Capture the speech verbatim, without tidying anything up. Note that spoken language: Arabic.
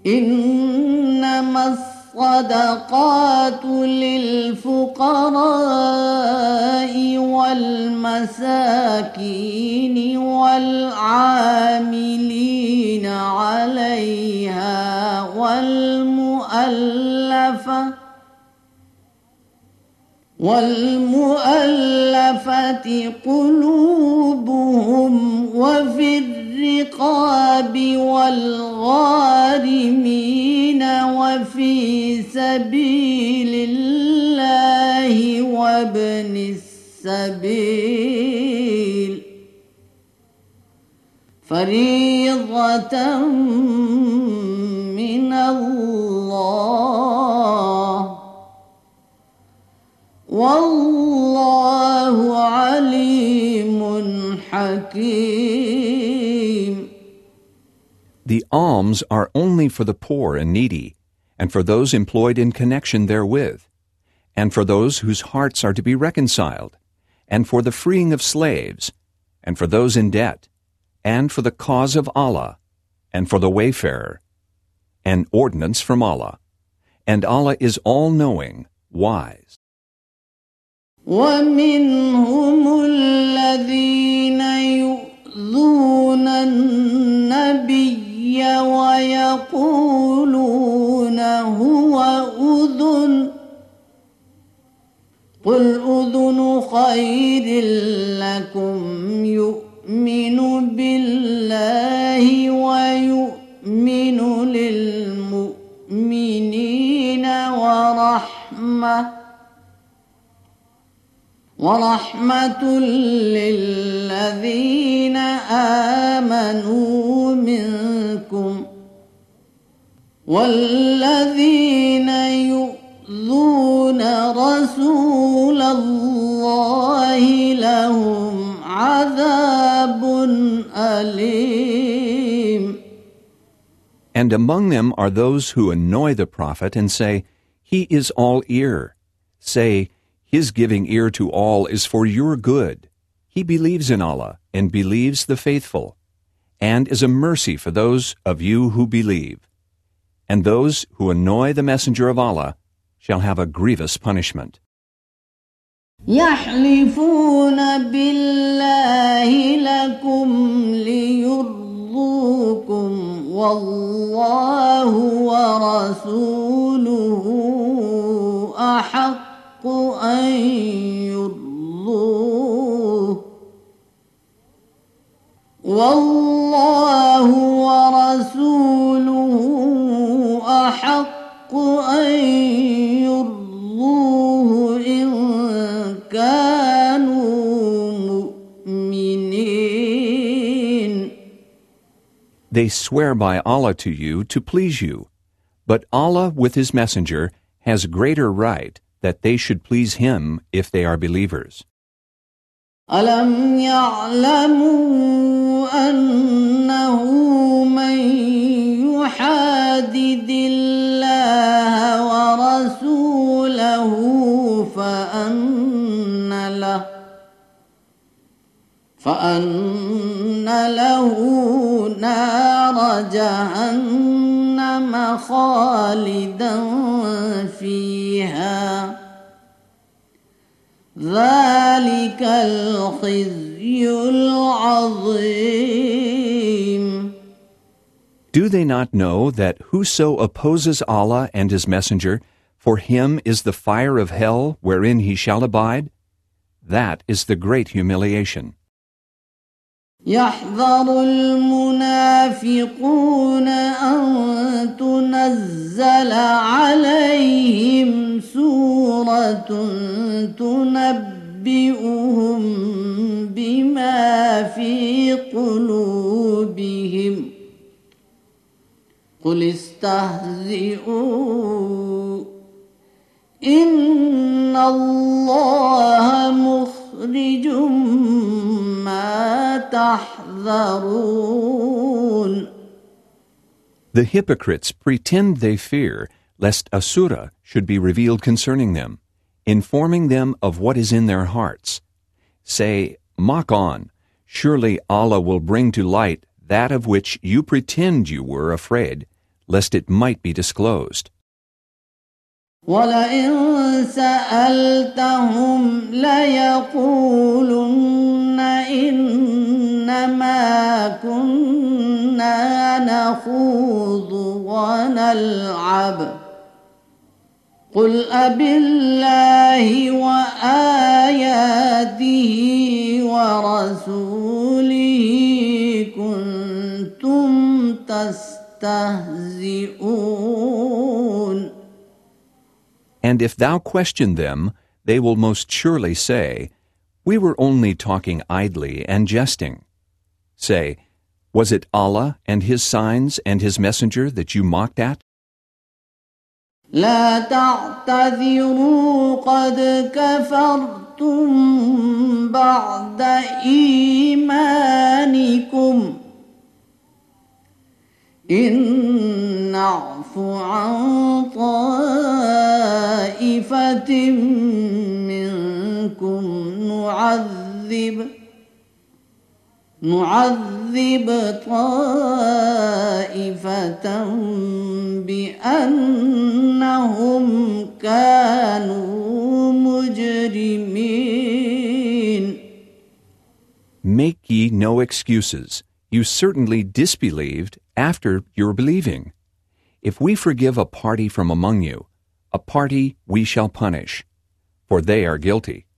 إنما الصدقات للفقراء والمساكين والعاملين عليها والمؤلفة والمؤلفة قلوبهم وفي الرقاب والغارمين وفي سبيل الله وابن السبيل فريضة من الله والله عليم حكيم. The alms are only for the poor and needy, and for those employed in connection therewith, and for those whose hearts are to be reconciled, and for the freeing of slaves, and for those in debt, and for the cause of Allah, and for the wayfarer, an ordinance from Allah, and Allah is all-knowing, wise. ومنهم الذين يؤذون النبي ويقولون هو أذن قل أذن خير لكم يؤمن بالله ويؤمن للمؤمنين ورحمة ورحمة للذين آمنوا منكم والذين يؤذون رسول الله لهم عذاب أليم. And among them are those who annoy the prophet and say, He is all ear. Say, His giving ear to all is for your good. He believes in Allah and believes the faithful, and is a mercy for those of you who believe. And those who annoy the messenger of Allah shall have a grievous punishment. يحلفون بالله لكم ليرضوكم والله ورسوله أحق أن يرضوه والله ورسوله أحق أن يرضوه إن كانوا مؤمنين. They swear by Allah to you to please you, but Allah with His messenger has greater right that they should please Him if they are believers. ألم يعلموا أنه من يحادد الله ورسوله فأن له فأن له نار جهنم خالدا فيها ذلك الخزي العظيم. Do they not know that whoso opposes Allah and His messenger, for him is the fire of hell wherein he shall abide? That is the great humiliation. يحذر المنافقون أن تنزل عليهم سورة تنبئهم بما في قلوبهم قل استهزئوا إن الله مخرج ما تحذرون. The hypocrites pretend they fear lest a surah should be revealed concerning them, informing them of what is in their hearts. Say, mock on, surely Allah will bring to light that of which you pretend you were afraid, lest it might be disclosed. وَلَئِن سَأَلْتَهُمْ لَيَقُولُنَّ إِنَّمَا كُنَّا نَخُوضُ وَنَلْعَبُ قُلْ أَبِاللَّهِ وَآيَاتِهِ وَرَسُولِهِ كُنتُمْ تَسْتَهْزِئُونَ. And if thou question them, they will most surely say, We were only talking idly and jesting. Say, Was it Allah and His signs and His messenger that you mocked at? لا تعتذروا قد كفرتم بعد إيمانكم إن نعف عن طائفة منكم نعذب نعذب طائفة بأنهم كانوا مجرمين. Make ye no excuses. You certainly disbelieved after your believing. If we forgive a party from among you, a party we shall punish, for they are guilty.